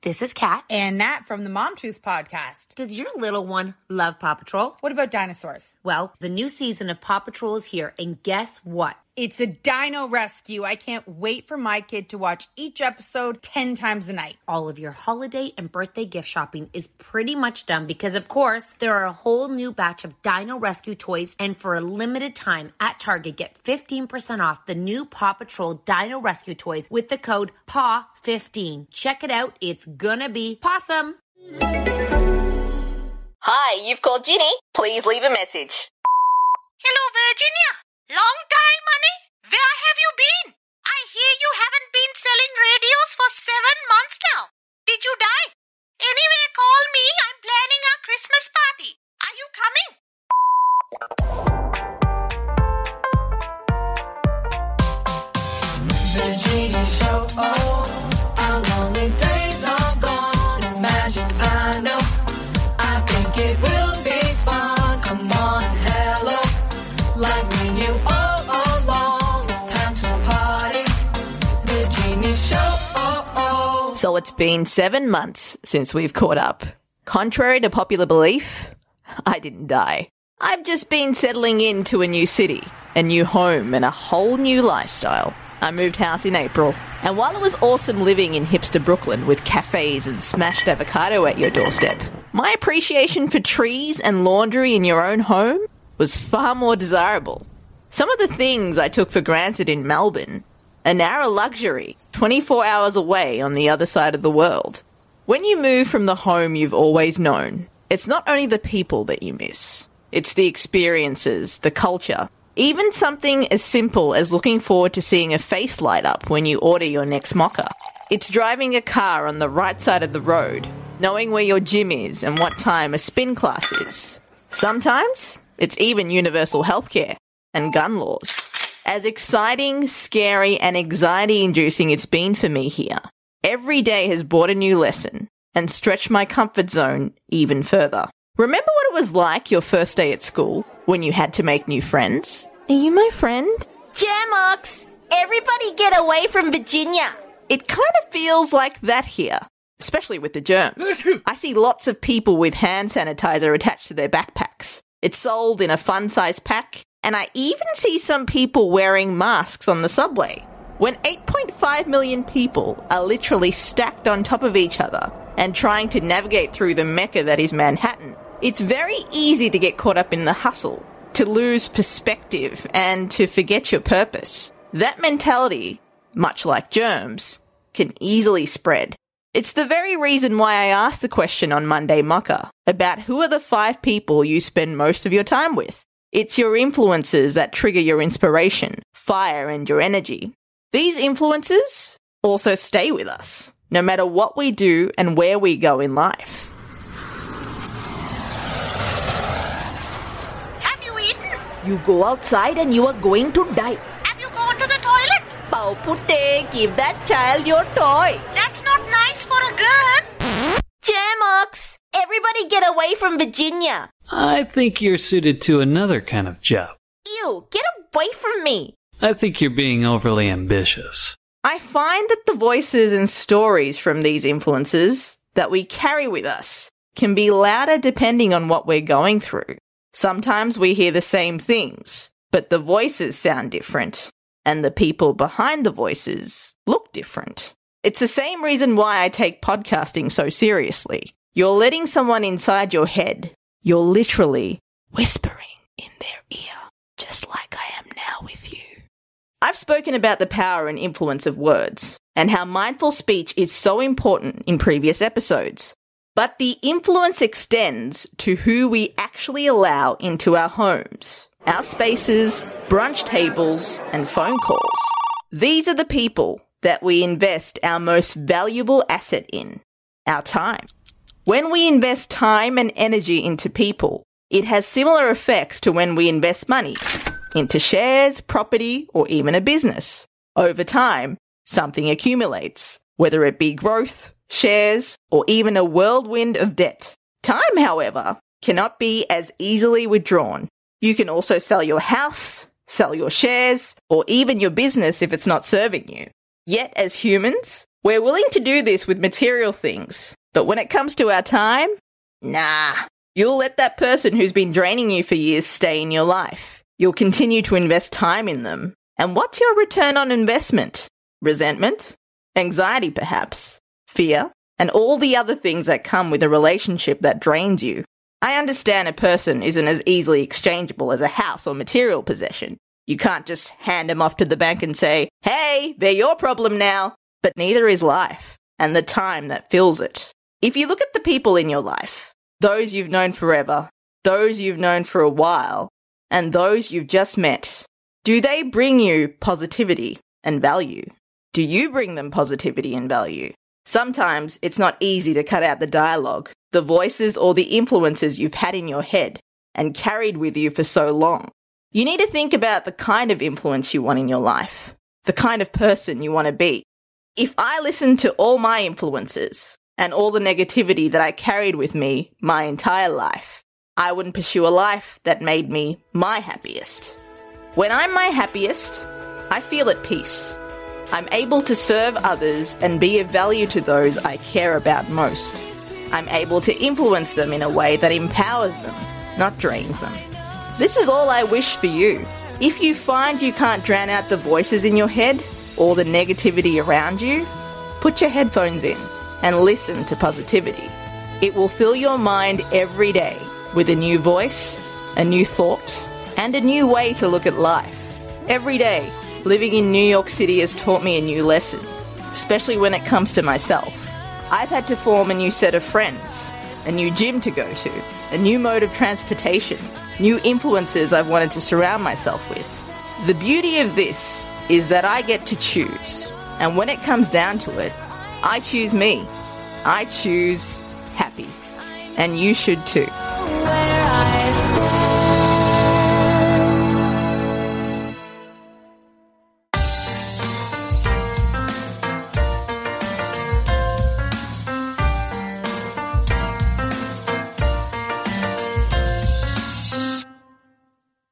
This is Kat. And Nat from the Mom Truth podcast. Does your little one love Paw Patrol? What about dinosaurs? Well, the new season of Paw Patrol is here, and guess what? It's a dino rescue. I can't wait for my kid to watch each episode 10 times a night. All of your holiday and birthday gift shopping is pretty much done because, of course, there are a whole new batch of dino rescue toys, and for a limited time at Target, get 15% off the new Paw Patrol dino rescue toys with the code PAW15. Check it out. It's gonna be pawsome. Hi, you've called Ginny. Please leave a message. Hello, Virginia. Long time, honey. Where have you been? I hear you haven't been selling radios for 7 months now. Did you die? Anyway, call me. I'm planning our Christmas party. Are you coming? Virginia Show, our lonely days are gone. It's magic, I know. I think it will be fun. Come on, hello. Like we knew all along, it's time to party. Virginia Show. So it's been 7 months since we've caught up. Contrary to popular belief, I didn't die. I've just been settling into a new city, a new home, and a whole new lifestyle. I moved house in April, and while it was awesome living in hipster Brooklyn with cafes and smashed avocado at your doorstep, my appreciation for trees and laundry in your own home was far more desirable. Some of the things I took for granted in Melbourne are now a luxury 24 hours away on the other side of the world. When you move from the home you've always known, it's not only the people that you miss. It's the experiences, the culture, even something as simple as looking forward to seeing a face light up when you order your next mocha. It's driving a car on the right side of the road, knowing where your gym is and what time a spin class is. Sometimes it's even universal healthcare and gun laws. As exciting, scary, and anxiety-inducing it's been for me here, every day has brought a new lesson and stretched my comfort zone even further. Remember what it was like your first day at school when you had to make new friends? Are you my friend? Jamox! Everybody get away from Virginia! It kind of feels like that here, especially with the germs. I see lots of people with hand sanitizer attached to their backpacks. It's sold in a fun-sized pack, and I even see some people wearing masks on the subway. When 8.5 million people are literally stacked on top of each other and trying to navigate through the mecca that is Manhattan, it's very easy to get caught up in the hustle, to lose perspective, and to forget your purpose. That mentality, much like germs, can easily spread. It's the very reason why I asked the question on Monday Mocha about who are the 5 people you spend most of your time with. It's your influences that trigger your inspiration, fire, and your energy. These influences also stay with us, no matter what we do and where we go in life. Have you eaten? You go outside and you are going to die. Have you gone to the toilet? Pao Putte, give that child your toy. That's not nice for a girl. Jamox, everybody get away from Virginia. I think you're suited to another kind of job. Ew, get away from me. I think you're being overly ambitious. I find that the voices and stories from these influences that we carry with us can be louder depending on what we're going through. Sometimes we hear the same things, but the voices sound different, and the people behind the voices look different. It's the same reason why I take podcasting so seriously. You're letting someone inside your head. You're literally whispering in their ear, just like I am now with you. I've spoken about the power and influence of words, and how mindful speech is so important in previous episodes. But the influence extends to who we actually allow into our homes, our spaces, brunch tables, and phone calls. These are the people that we invest our most valuable asset in, our time. When we invest time and energy into people, it has similar effects to when we invest money into shares, property, or even a business. Over time, something accumulates, whether it be growth, shares, or even a whirlwind of debt. Time, however, cannot be as easily withdrawn. You can also sell your house, sell your shares, or even your business if it's not serving you. Yet, as humans, We're willing to do this with material things, but when it comes to our time, nah. You'll let that person who's been draining you for years stay in your life. You'll continue to invest time in them. And what's your return on investment? Resentment? Anxiety, perhaps? Fear? And all the other things that come with a relationship that drains you. I understand a person isn't as easily exchangeable as a house or material possession. You can't just hand them off to the bank and say, hey, they're your problem now. But neither is life, and the time that fills it. If you look at the people in your life, those you've known forever, those you've known for a while, and those you've just met, do they bring you positivity and value? Do you bring them positivity and value? Sometimes it's not easy to cut out the dialogue, the voices or the influences you've had in your head and carried with you for so long. You need to think about the kind of influence you want in your life, the kind of person you want to be. If I listened to all my influences and all the negativity that I carried with me my entire life, I wouldn't pursue a life that made me my happiest. When I'm my happiest, I feel at peace. I'm able to serve others and be of value to those I care about most. I'm able to influence them in a way that empowers them, not drains them. This is all I wish for you. If you find you can't drown out the voices in your head or the negativity around you, put your headphones in and listen to positivity. It will fill your mind every day with a new voice, a new thought, and a new way to look at life. Every day, living in New York City has taught me a new lesson, especially when it comes to myself. I've had to form a new set of friends, a new gym to go to, a new mode of transportation, new influences I've wanted to surround myself with. The beauty of this is that I get to choose, and when it comes down to it, I choose me. I choose happy, and you should too.